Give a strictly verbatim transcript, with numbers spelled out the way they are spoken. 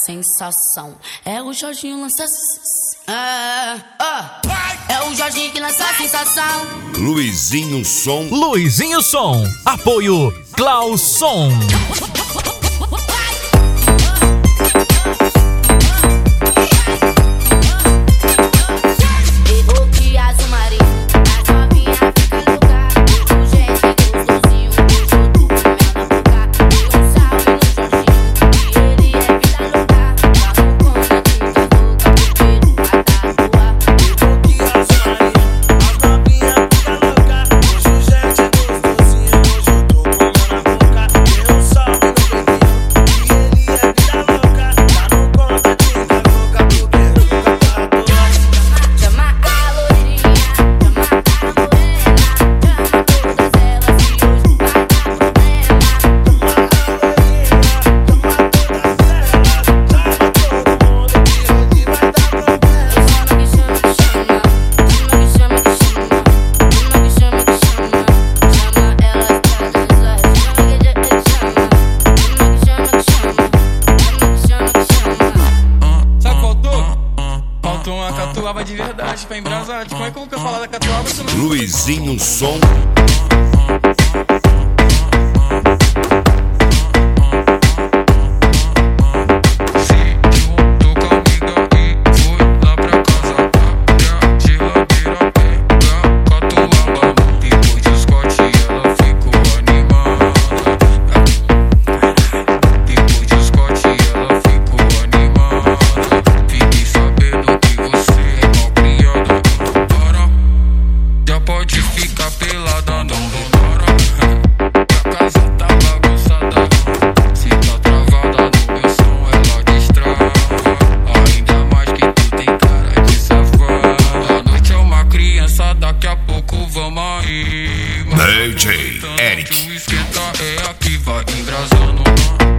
sensação. É o Jorginho lança. É, é, é o Jorginho que lança a sensação. Luizinho Som. Luizinho Som. Apoio Clauson. Uma catuaba de verdade pra embrasar. Como é que eu vou falar da catuaba? Luizinho Som. Pode ficar pelada, não demora. A casa tá bagunçada. Se tá travada no meu som, ela destrava. Ainda mais que tu tem cara de safada. A noite é uma criança, daqui a pouco vamos aí. D J Eric. O esquenta é aqui, vai embrasando.